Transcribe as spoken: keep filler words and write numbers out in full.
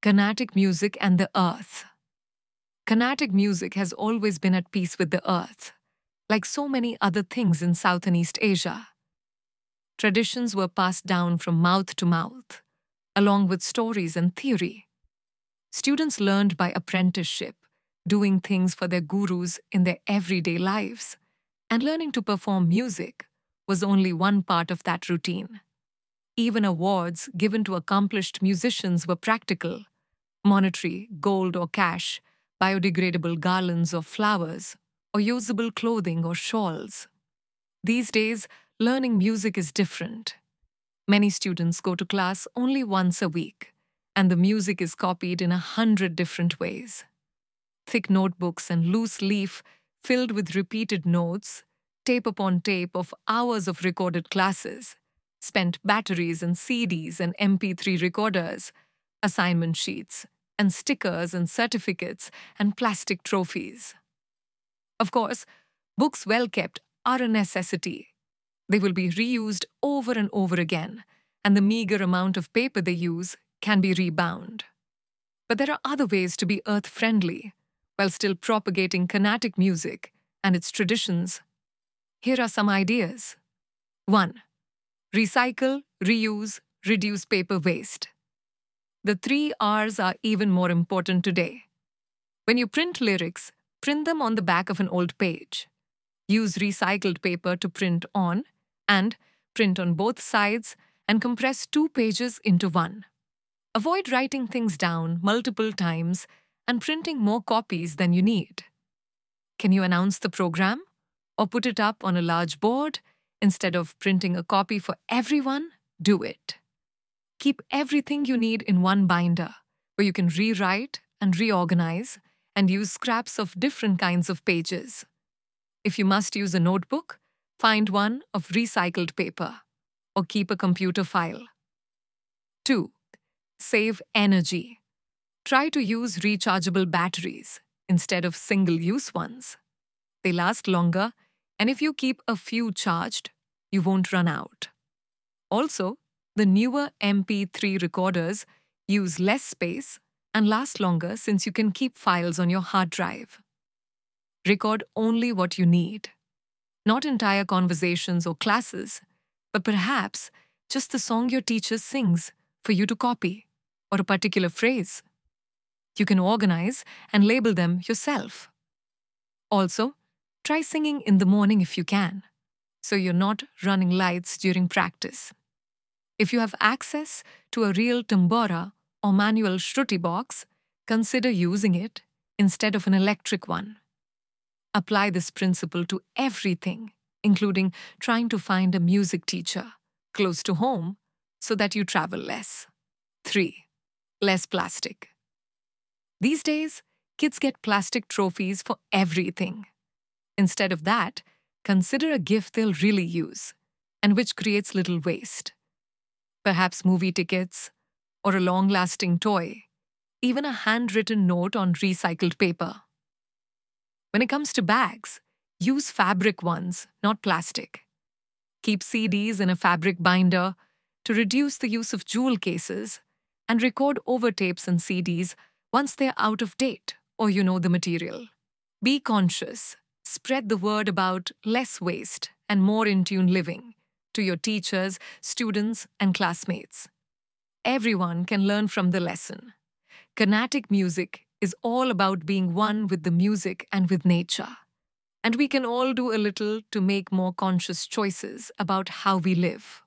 Carnatic music and the earth. Carnatic music has always been at peace with the earth, like so many other things in South and East Asia. Traditions were passed down from mouth to mouth, along with stories and theory. Students learned by apprenticeship, doing things for their gurus in their everyday lives, and learning to perform music was only one part of that routine. Even awards given to accomplished musicians were practical: monetary, gold or cash, biodegradable garlands or flowers, or usable clothing or shawls. These days, learning music is different. Many students go to class only once a week, and the music is copied in a hundred different ways. Thick notebooks and loose leaf filled with repeated notes, tape upon tape of hours of recorded classes, spent batteries and C Ds and M P three recorders, assignment sheets, and stickers and certificates and plastic trophies. Of course, books well kept are a necessity. They will be reused over and over again, and the meager amount of paper they use can be rebound. But there are other ways to be earth-friendly while still propagating Carnatic music and its traditions. Here are some ideas. one. Recycle, reuse, reduce paper waste. The three R's are even more important today. When you print lyrics, print them on the back of an old page. Use recycled paper to print on, and print on both sides and compress two pages into one. Avoid writing things down multiple times and printing more copies than you need. Can you announce the program or put it up on a large board? Instead of printing a copy for everyone, do it. Keep everything you need in one binder, where you can rewrite and reorganize and use scraps of different kinds of pages. If you must use a notebook, find one of recycled paper, or keep a computer file. two. Save energy. Try to use rechargeable batteries instead of single-use ones. They last longer, and if you keep a few charged, you won't run out. Also, the newer M P three recorders use less space and last longer since you can keep files on your hard drive. Record only what you need. Not entire conversations or classes, but perhaps just the song your teacher sings for you to copy, or a particular phrase. You can organize and label them yourself. Also, try singing in the morning if you can, so you're not running lights during practice. If you have access to a real tambura or manual shruti box, consider using it instead of an electric one. Apply this principle to everything, including trying to find a music teacher close to home so that you travel less. three. Less plastic. These days, kids get plastic trophies for everything. Instead of that, consider a gift they'll really use, and which creates little waste. Perhaps movie tickets, or a long-lasting toy, even a handwritten note on recycled paper. When it comes to bags, use fabric ones, not plastic. Keep C Ds in a fabric binder to reduce the use of jewel cases, and record over tapes and C Ds once they're out of date or you know the material. Be conscious. Spread the word about less waste and more in-tune living to your teachers, students, and classmates. Everyone can learn from the lesson. Carnatic music is all about being one with the music and with nature. And we can all do a little to make more conscious choices about how we live.